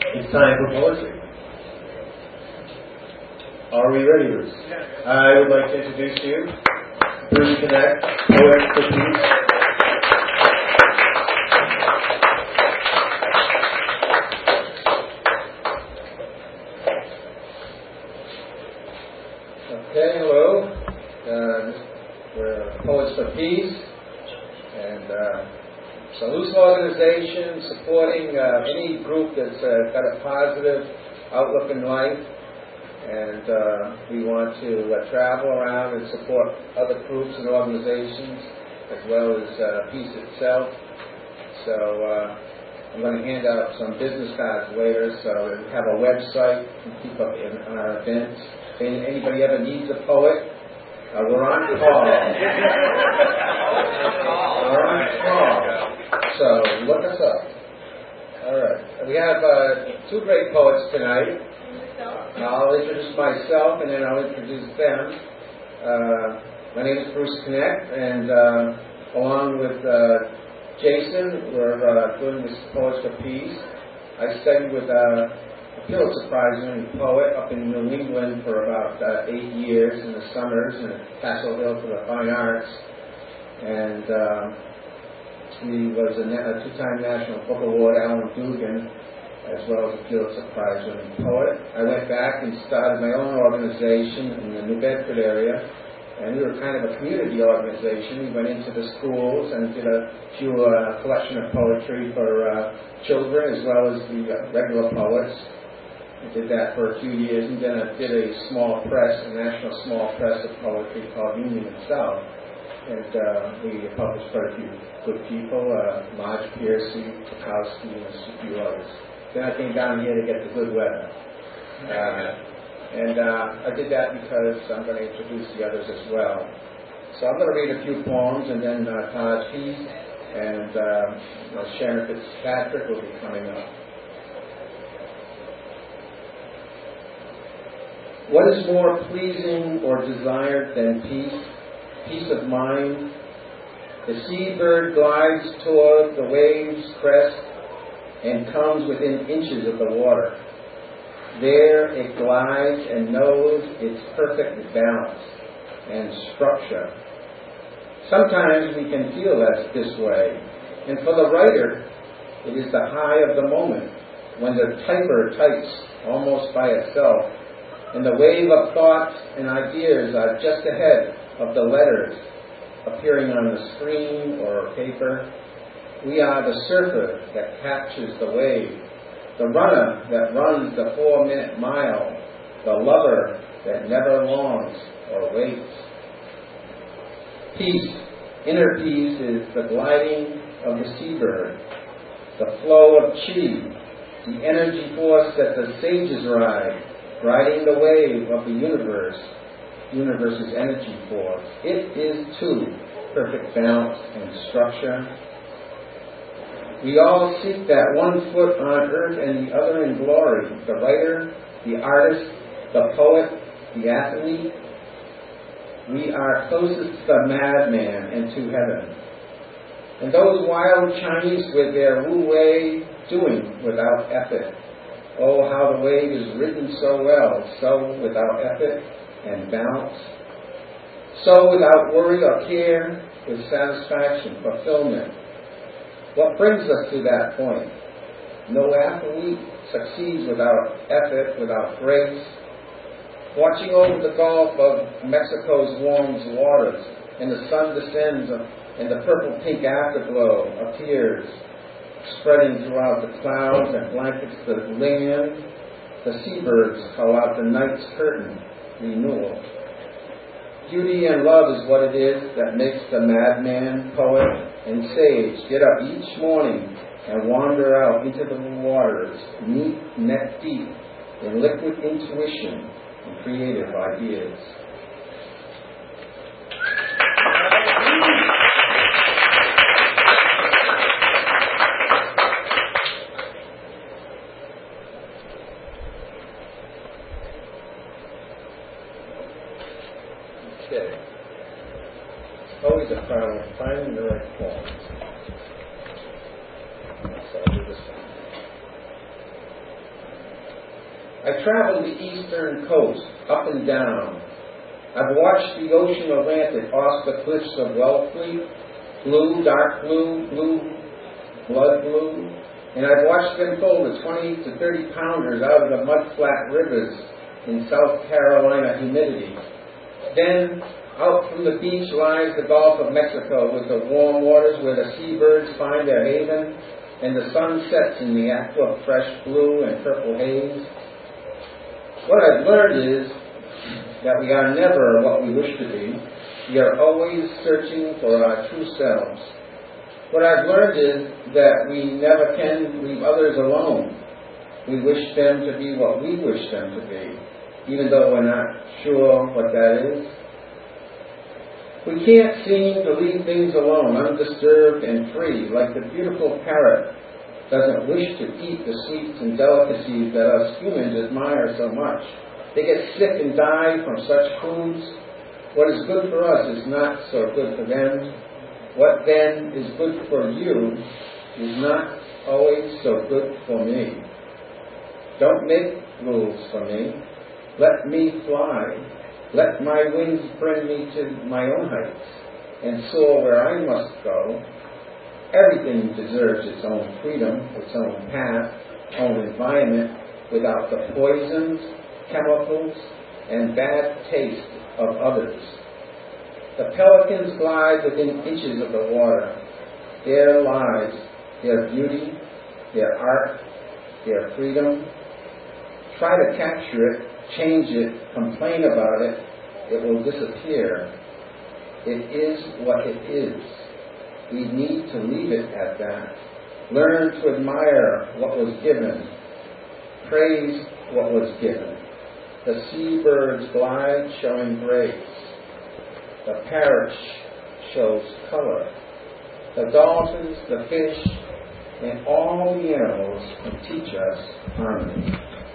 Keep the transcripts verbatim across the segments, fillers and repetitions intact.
It's time for poetry. Are we ready, Bruce? I would like to introduce you, Bruce Connect, poet for peace. Okay, hello. Uh, we're Poets for Peace, and uh, it's a loose organization supporting uh, any group that's uh, got a positive outlook in life, and uh, we want to uh, travel around and support other groups and organizations as well as uh, peace itself. So uh, I'm going to hand out some business cards later, so we have a website to keep up in our events. If anybody ever needs a poet, uh, we're on call. We're on call. So look us up. All right. We have uh, two great poets tonight. I'll introduce myself and then I'll introduce them. Uh, my name is Bruce Connect, and uh, along with uh, Jason, we're uh, doing this Poets for Peace. I studied with uh, a Pulitzer Prize-winning poet up in New England for about uh, eight years in the summers, and at Castle Hill for the Fine Arts. And um, he was a, a two-time National Book Award, Alan Dugan, as well as a Pulitzer Prize-winning poet. I went back and started my own organization in the New Bedford area, and we were kind of a community organization. We went into the schools and did a few uh, collection of poetry for uh, children as well as the uh, regular poets. I did that for a few years, and then I did a small press, a national small press of poetry called Union and South. And uh, we published quite a few good people, uh, Marge Piercy, Bukowski, and a few others. Then I came down here to get the good weather. Uh, and uh, I did that because I'm going to introduce the others as well. So I'm going to read a few poems, and then uh, Taj Heath and uh, Sharon Fitzpatrick will be coming up. What is more pleasing or desired than peace? Peace of mind. The seabird glides toward the wave's crest and comes within inches of the water. There it glides and knows its perfect balance and structure. Sometimes we can feel that this way, and for the writer, it is the high of the moment when the typer types almost by itself, and the wave of thoughts and ideas are just ahead of the letters appearing on the screen or paper. We are the surfer that captures the wave, the runner that runs the four-minute mile, the lover that never longs or waits. Peace, inner peace, is the gliding of the seabird, the flow of chi, the energy force that the sages ride, riding the wave of the universe, universe's energy force. It is, too, perfect balance and structure. We all seek that one foot on earth and the other in glory. The writer, the artist, the poet, the athlete. We are closest to the madman and to heaven. And those wild Chinese with their Wu Wei doing without effort. Oh, how the wave is written so well, so without effort and balance, so without worry or care, with satisfaction, fulfillment. What brings us to that point? No athlete succeeds without effort, without grace. Watching over the Gulf of Mexico's warm waters, and the sun descends, and the purple-pink afterglow appears, spreading throughout the clouds and blankets the land. The seabirds call out the night's curtain, renewal. Beauty and love is what it is that makes the madman, poet, and sage get up each morning and wander out into the waters, neat, neck deep, in liquid intuition and creative ideas. Okay. Always a problem finding the right poems. So I'll do this one. I traveled the eastern coast, up and down. I've watched the ocean Atlantic off the cliffs of Wellfleet, blue, dark blue, blue, blood blue, and I've watched them pull the twenty to thirty pounders out of the mud-flat rivers in South Carolina humidity. Then, out from the beach lies the Gulf of Mexico with the warm waters where the seabirds find their haven, and the sun sets in the aqua fresh blue and purple haze. What I've learned is that we are never what we wish to be. We are always searching for our true selves. What I've learned is that we never can leave others alone. We wish them to be what we wish them to be, even though we're not sure what that is. We can't seem to leave things alone, undisturbed and free, like the beautiful parrot doesn't wish to eat the sweets and delicacies that us humans admire so much. They get sick and die from such foods. What is good for us is not so good for them. What then is good for you is not always so good for me. Don't make rules for me. Let me fly. Let my wings bring me to my own heights and soar where I must go. Everything deserves its own freedom, its own path, own environment, without the poisons, chemicals, and bad taste of others. The pelicans glide within inches of the water. There lies their beauty, their art, their freedom. Try to capture it, change it, complain about it, it will disappear. It is what it is. We need to leave it at that. Learn to admire what was given. Praise what was given. The seabirds glide showing grace. The parrot shows color. The dolphins, the fish, and all the animals can teach us harmony.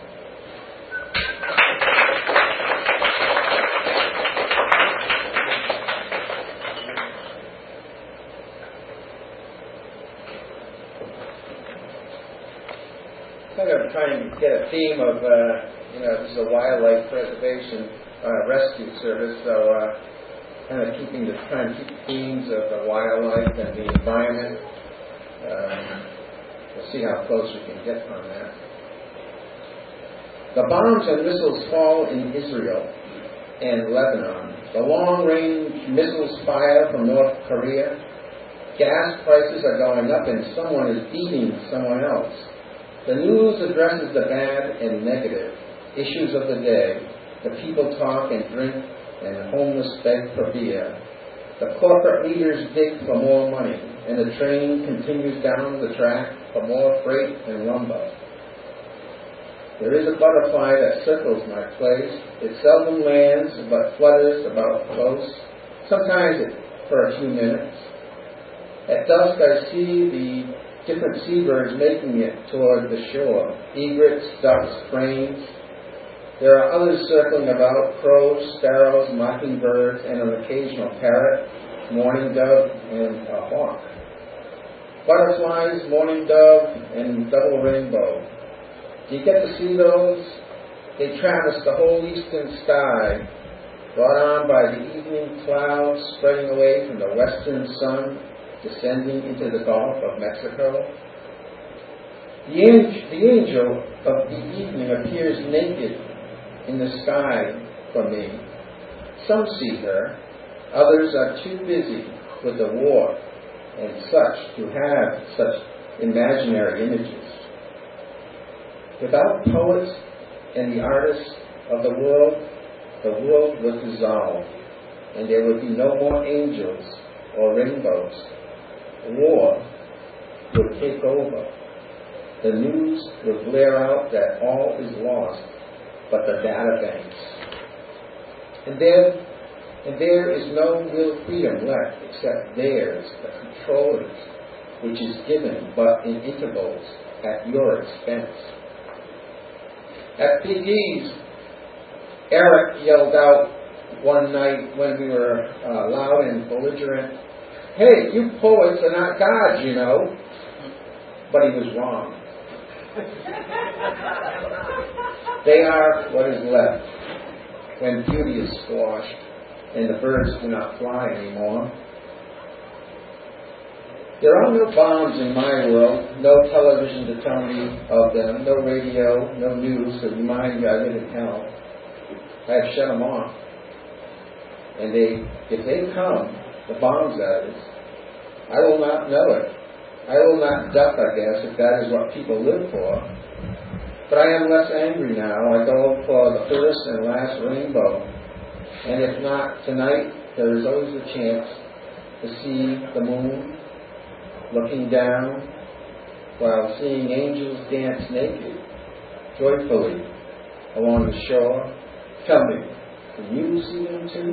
Kind of trying to get a theme of, uh, you know, this is a wildlife preservation uh, rescue service, so uh, kind of keeping the trying to keep the themes of the wildlife and the environment. Um, we'll see how close we can get on that. The bombs and missiles fall in Israel and Lebanon. The long-range missiles fire from North Korea. Gas prices are going up and someone is beating someone else. The news addresses the bad and negative issues of the day. The people talk and drink, and the homeless beg for beer. The corporate leaders dig for more money, and the train continues down the track for more freight and lumber. There is a butterfly that circles my place. It seldom lands, but flutters about close, sometimes it, for a few minutes. At dusk I see the different seabirds making it toward the shore. Egrets, ducks, cranes. There are others circling about, crows, sparrows, mockingbirds, and an occasional parrot, mourning dove, and a hawk. Butterflies, mourning dove, and double rainbow. Do you get to see those? They traverse the whole eastern sky, brought on by the evening clouds spreading away from the western sun, descending into the Gulf of Mexico. The angel, the angel of the evening appears naked in the sky for me. Some see her, others are too busy with the war and such to have such imaginary images. Without poets and the artists of the world, the world would dissolve, and there would be no more angels or rainbows. War would take over. The news would blare out that all is lost but the data banks. And there, and there is no real freedom left except theirs, the controllers, which is given but in intervals at your expense. At P D's, Eric yelled out one night when we were uh, loud and belligerent, "Hey, you poets are not gods, you know." But he was wrong. They are what is left when beauty is squashed and the birds do not fly anymore. There are no bombs in my world, no television to tell me of them, no radio, no news to remind me I live in hell. I have shut them off. And they, if they come, the bombs that is, I will not know it. I will not duck, I guess, if that is what people live for. But I am less angry now. I go for the first and last rainbow. And if not tonight, there is always a chance to see the moon looking down while seeing angels dance naked, joyfully, along the shore. Tell me, can you see them too?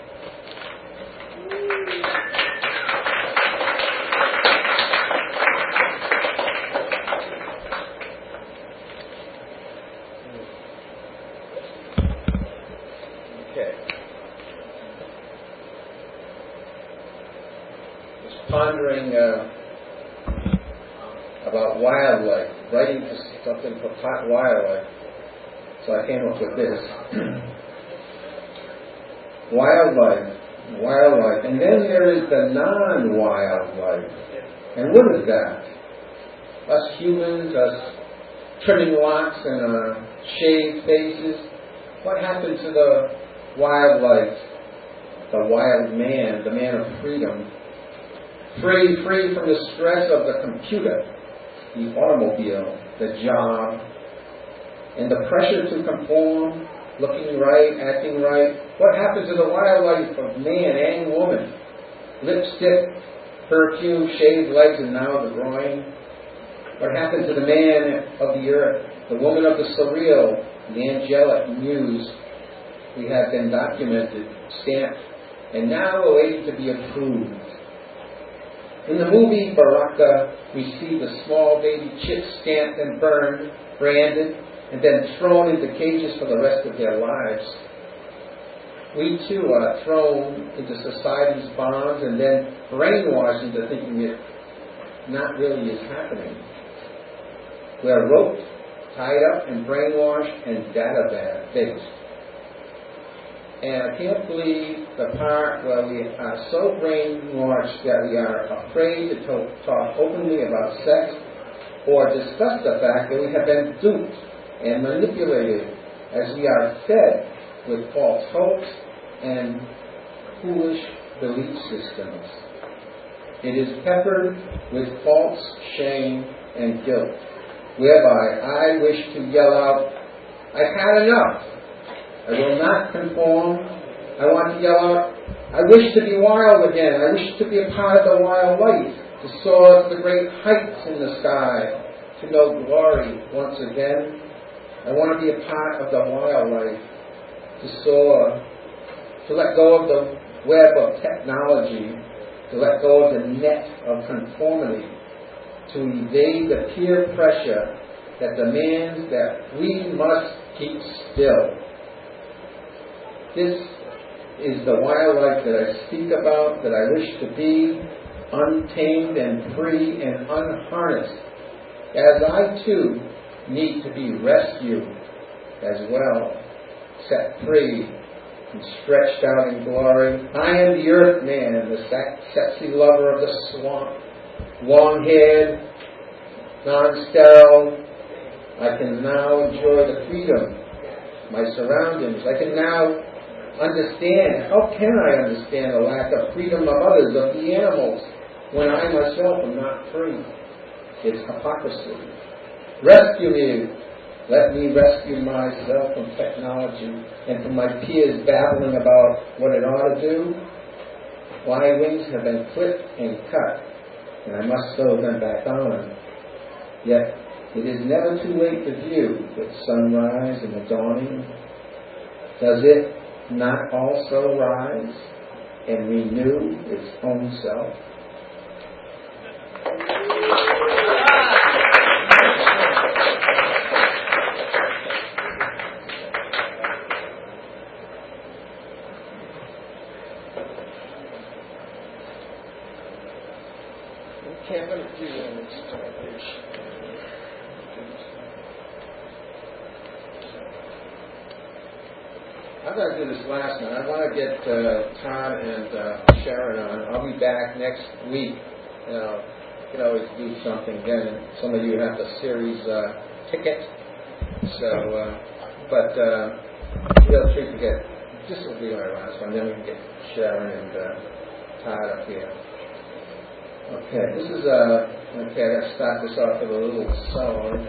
Okay. Just pondering uh, about wildlife, writing something for pot wildlife. So I came up with this. Wildlife, wildlife. And then there is the non-wildlife. And what is that? Us humans, us trimming locks and uh, shaved faces. What happened to the wildlife, the wild man, the man of freedom? Free, free from the stress of the computer, the automobile, the job, and the pressure to conform, looking right, acting right. What happens to the wildlife of man and woman? Lipstick, perfume, shaved legs, and now the groin. What happens to the man of the earth, the woman of the surreal, the angelic muse? We have been documented, stamped, and now awaiting to be approved. In the movie Baraka, we see the small baby chicks stamped and burned, branded, and then thrown into cages for the rest of their lives. We too are thrown into society's bonds and then brainwashed into thinking it not really is happening. We are roped, tied up, and brainwashed and data-based. And I can't believe the part where we are so brainwashed that we are afraid to talk openly about sex or discuss the fact that we have been duped and manipulated as we are fed with false hopes and foolish belief systems. It is peppered with false shame and guilt, whereby I wish to yell out, I've had enough. I will not conform. I want to yell out, I wish to be wild again. I wish to be a part of the wild life, to soar to the great heights in the sky, to know glory once again. I want to be a part of the wild life, to soar, to let go of the web of technology, to let go of the net of conformity, to evade the peer pressure that demands that we must keep still. This is the wildlife that I speak about, that I wish to be, untamed and free and unharnessed, as I too need to be rescued as well, set free and stretched out in glory. I am the earth man, the sexy lover of the swamp, long-haired, non-sterile. I can now enjoy the freedom, my surroundings. I can now understand. How can I understand the lack of freedom of others, of the animals, when I myself am not free? It's hypocrisy. Rescue me. Let me rescue myself from technology and from my peers babbling about what it ought to do. My wings have been clipped and cut, and I must sew them back on. Yet it is never too late to view the sunrise and the dawning. Does it not also rise and renew its own self? Okay, I'm going to do the next translation. I'm going to do this last one. I want to get uh, Todd and uh, Sharon on. I'll be back next week. You know, you can always do something then. And some of you have the series uh, ticket. So, uh, but uh, feel free to get, this will be our last one. Then we can get Sharon and uh, Todd up here. Okay, this is, uh, okay, I got to start this off with a little song.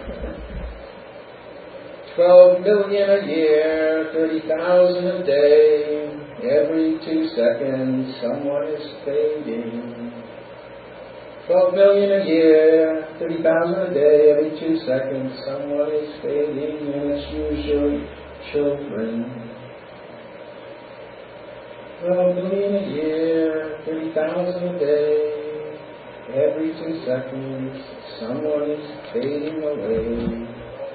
Twelve million a year, thirty thousand a day. Every two seconds, someone is fading. Twelve million a year, thirty thousand a day. Every two seconds, someone is fading, and it's usually children. Twelve million a year, thirty thousand a day. Every two seconds, someone is fading away.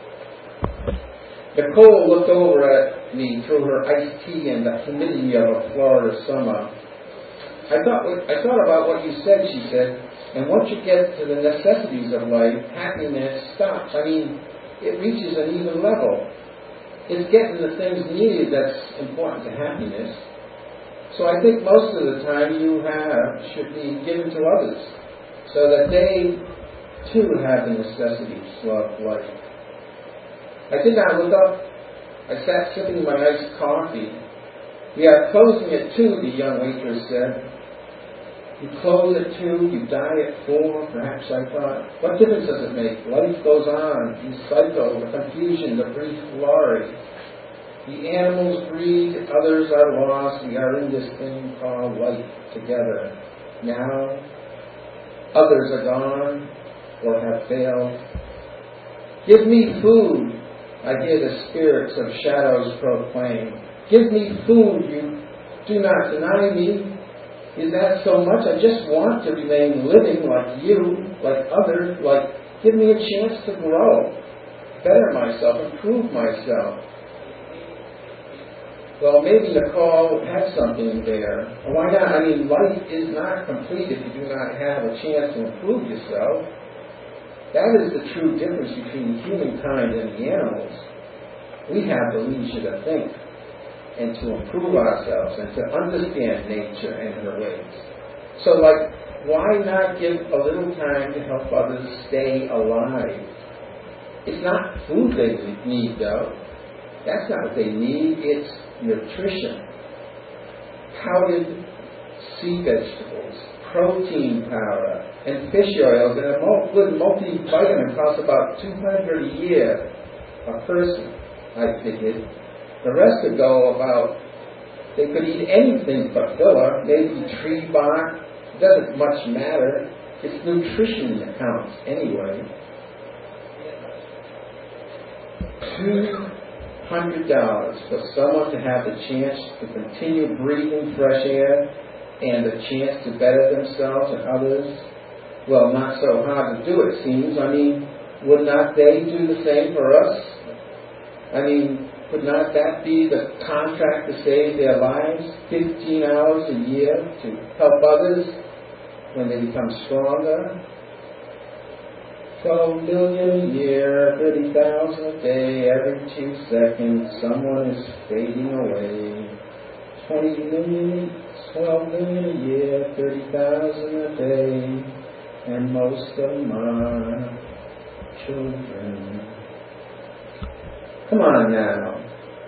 Nicole looked over at me through her iced tea and the humidity of a Florida summer. I thought, I thought about what you said, she said, and once you get to the necessities of life, happiness stops. I mean, it reaches an even level. It's getting the things needed that's important to happiness. So I think most of the time you have should be given to others, so that they too have the necessities of life. I did not look up. I sat sipping my iced coffee. We are closing at two, the young waitress said. You close at two, you die at four, perhaps, I thought. What difference does it make? Life goes on. You cycle, the confusion, the brief glory. The animals breed, others are lost. We are in this thing called life together. Now, others are gone or have failed. Give me food. I hear the spirits of shadows proclaim. Give me food, you do not deny me. Is that so much? I just want to remain living like you, like others, like give me a chance to grow, better myself, improve myself. Well, maybe Nicole had something there. Why not? I mean, life is not complete if you do not have a chance to improve yourself. That is the true difference between humankind and the animals. We have the leisure to think and to improve ourselves and to understand nature and her ways. So, like, why not give a little time to help others stay alive? It's not food they need, though. That's not what they need. It's nutrition. Powdered sea vegetables, protein powder, and fish oils, and a good multivitamin costs about two hundred dollars a year a person, I figured. The rest would go about, they could eat anything but filler, maybe tree bark. It doesn't much matter. It's nutrition that counts anyway. two hundred dollars for someone to have the chance to continue breathing fresh air and the chance to better themselves and others. Well, not so hard to do, it seems. I mean, would not they do the same for us? I mean, could not that be the contract to save their lives? fifteen hours a year to help others when they become stronger? twelve million a year, thirty thousand a day, every two seconds, someone is fading away. twenty million, twelve million a year, thirty thousand a day, and most of them are children. Come on now.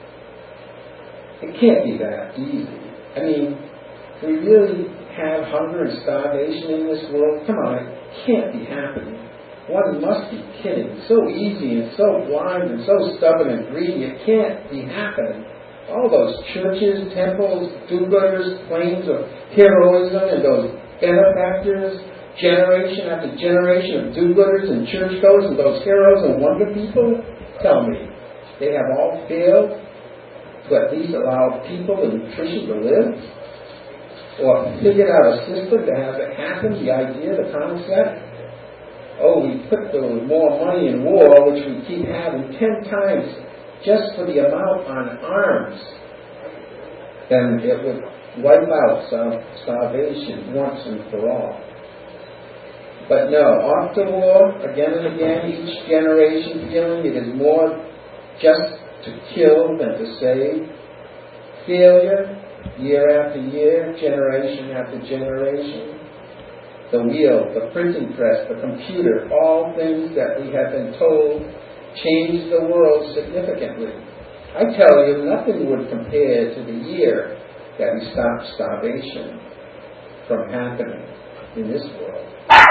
It can't be that easy. I mean, we really have hunger and starvation in this world. Come on, it can't be happening. One must be kidding. It's so easy and so blind and so stubborn and greedy. It can't be happening. All those churches, temples, do-gooders, claims of heroism, and those benefactors, generation after generation of do-gooders and churchgoers and those heroes and wonder people. Tell me, they have all failed to at least allow people the nutrition to live? Or figured out a system to have it happen, the idea, the concept? Oh, we put the more money in war, which we keep having ten times just for the amount on arms, then it would wipe out some starvation once and for all. But no, off to war, again and again, each generation feeling it is more just to kill than to save. failure, year after year, generation after generation. The wheel, the printing press, the computer, all things that we have been told changed the world significantly. I tell you, nothing would compare to the year that we stopped starvation from happening in this world.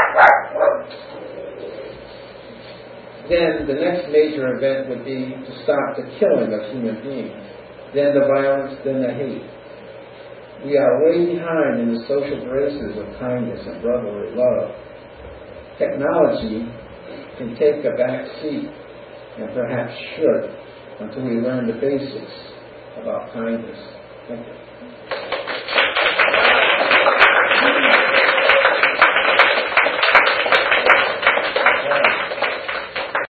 Then the next major event would be to stop the killing of human beings. Then the violence, then the hate. We are way behind in the social graces of kindness and brotherly love. Technology can take a back seat, and perhaps should, until we learn the basics about kindness. Thank you.